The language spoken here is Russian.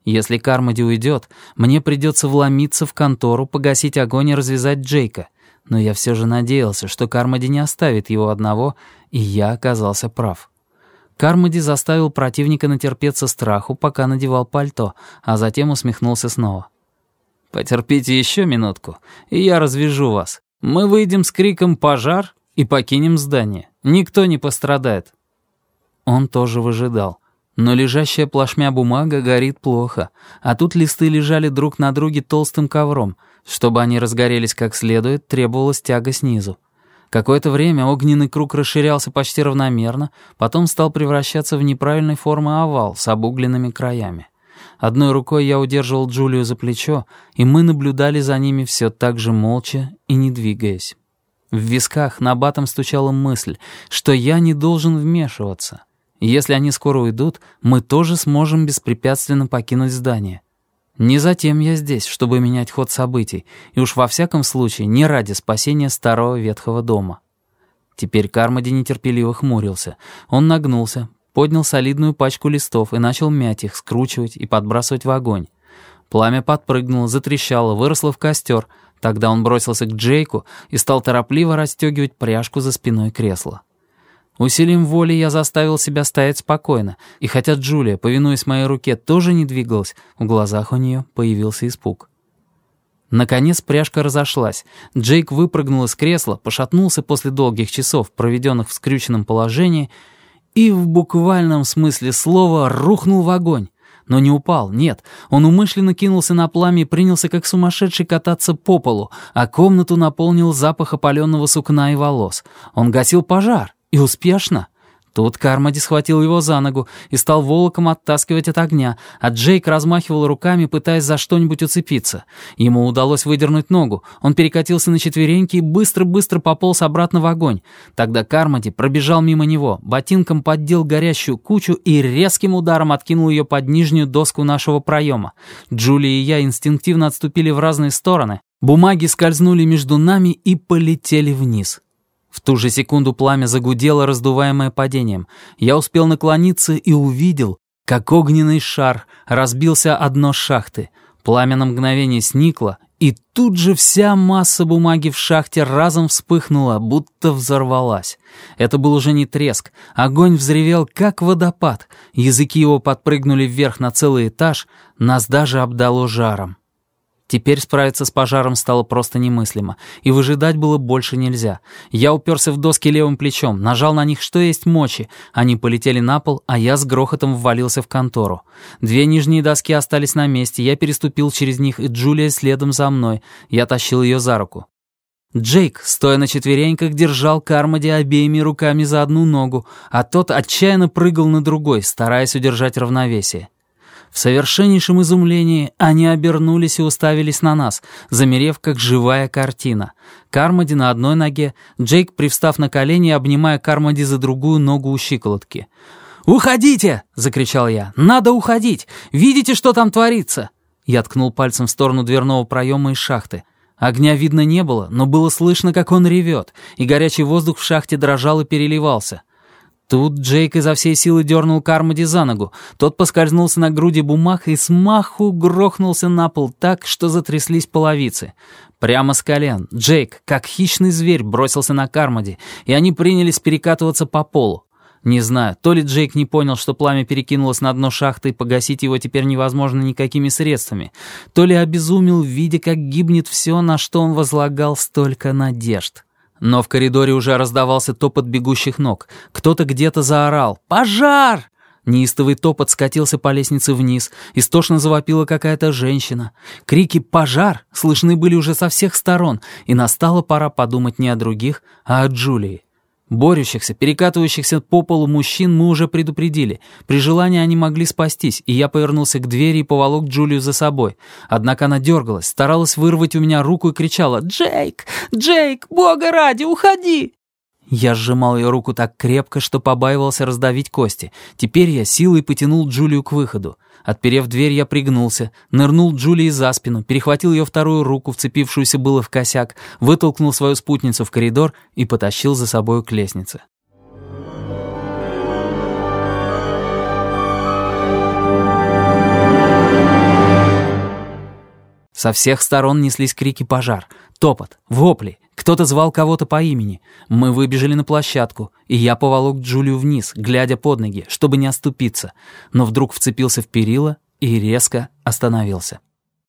Если Кармоди уйдет, мне придется вломиться в контору, погасить огонь и развязать Джейка. Но я все же надеялся, что Кармоди не оставит его одного, и я оказался прав. Кармоди заставил противника натерпеться страху, пока надевал пальто, а затем усмехнулся снова. «Потерпите еще минутку, и я развяжу вас. Мы выйдем с криком «Пожар!» и покинем здание. Никто не пострадает». Он тоже выжидал. Но лежащая плашмя бумага горит плохо, а тут листы лежали друг на друге толстым ковром. Чтобы они разгорелись как следует, требовалась тяга снизу. Какое-то время огненный круг расширялся почти равномерно, потом стал превращаться в неправильной формы овал с обугленными краями. Одной рукой я удерживал Джулию за плечо, и мы наблюдали за ними все так же молча и не двигаясь. В висках набатом стучала мысль, что я не должен вмешиваться. Если они скоро уйдут, мы тоже сможем беспрепятственно покинуть здание. Не затем я здесь, чтобы менять ход событий, и уж во всяком случае не ради спасения старого ветхого дома. Теперь Кармоди нетерпеливо хмурился. Он нагнулся, поднял солидную пачку листов и начал мять их, скручивать и подбрасывать в огонь. Пламя подпрыгнуло, затрещало, выросло в костер. Тогда он бросился к Джейку и стал торопливо расстегивать пряжку за спиной кресла. Усилием воли я заставил себя стоять спокойно, и хотя Джулия, повинуясь моей руке, тоже не двигалась, в глазах у нее появился испуг. Наконец пряжка разошлась. Джейк выпрыгнул из кресла, пошатнулся после долгих часов, проведенных в скрюченном положении, и в буквальном смысле слова рухнул в огонь. Но не упал, нет. Он умышленно кинулся на пламя и принялся как сумасшедший кататься по полу, а комнату наполнил запах опаленного сукна и волос. Он гасил пожар. И успешно. Тут Кармоди схватил его за ногу и стал волоком оттаскивать от огня, а Джейк размахивал руками, пытаясь за что-нибудь уцепиться. Ему удалось выдернуть ногу. Он перекатился на четвереньки и быстро-быстро пополз обратно в огонь. Тогда Кармоди пробежал мимо него, ботинком поддел горящую кучу и резким ударом откинул ее под нижнюю доску нашего проема. Джулия и я инстинктивно отступили в разные стороны. Бумаги скользнули между нами и полетели вниз. В ту же секунду пламя загудело, раздуваемое падением. Я успел наклониться и увидел, как огненный шар разбился о дно шахты. Пламя на мгновение сникло, и тут же вся масса бумаги в шахте разом вспыхнула, будто взорвалась. Это был уже не треск. Огонь взревел, как водопад. Языки его подпрыгнули вверх на целый этаж. Нас даже обдало жаром. Теперь справиться с пожаром стало просто немыслимо, и выжидать было больше нельзя. Я уперся в доски левым плечом, нажал на них что есть мочи. Они полетели на пол, а я с грохотом ввалился в контору. 2 нижние доски остались на месте, я переступил через них, и Джулия следом за мной. Я тащил ее за руку. Джейк, стоя на четвереньках, держал Кармоди обеими руками за одну ногу, а тот отчаянно прыгал на другой, стараясь удержать равновесие. В совершеннейшем изумлении они обернулись и уставились на нас, замерев, как живая картина. Кармоди на одной ноге, Джейк, привстав на колени и обнимая Кармоди за другую ногу у щиколотки. «Уходите!» — закричал я. «Надо уходить! Видите, что там творится?» Я ткнул пальцем в сторону дверного проема из шахты. Огня видно не было, но было слышно, как он ревет, и горячий воздух в шахте дрожал и переливался. Тут Джейк изо всей силы дернул Кармоди за ногу. Тот поскользнулся на груди бумаг и с маху грохнулся на пол так, что затряслись половицы. Прямо с колен Джейк, как хищный зверь, бросился на Кармоди, и они принялись перекатываться по полу. Не знаю, то ли Джейк не понял, что пламя перекинулось на дно шахты, и погасить его теперь невозможно никакими средствами, то ли обезумел, видя, как гибнет все, на что он возлагал столько надежд. Но в коридоре уже раздавался топот бегущих ног. Кто-то где-то заорал «Пожар!». Неистовый топот скатился по лестнице вниз. Истошно завопила какая-то женщина. Крики «Пожар!» слышны были уже со всех сторон, и настала пора подумать не о других, а о Джулии. Борющихся, перекатывающихся по полу мужчин мы уже предупредили. При желании они могли спастись, и я повернулся к двери и поволок Джулию за собой. Однако она дергалась, старалась вырвать у меня руку и кричала «Джейк! Джейк! Бога ради, уходи!» Я сжимал ее руку так крепко, что побаивался раздавить кости. Теперь я силой потянул Джулию к выходу. Отперев дверь, я пригнулся, нырнул Джулии за спину, перехватил ее вторую руку, вцепившуюся было в косяк, вытолкнул свою спутницу в коридор и потащил за собою к лестнице. Со всех сторон неслись крики «пожар», топот, вопли. Кто-то звал кого-то по имени. Мы выбежали на площадку, и я поволок Джулию вниз, глядя под ноги, чтобы не оступиться, но вдруг вцепился в перила и резко остановился.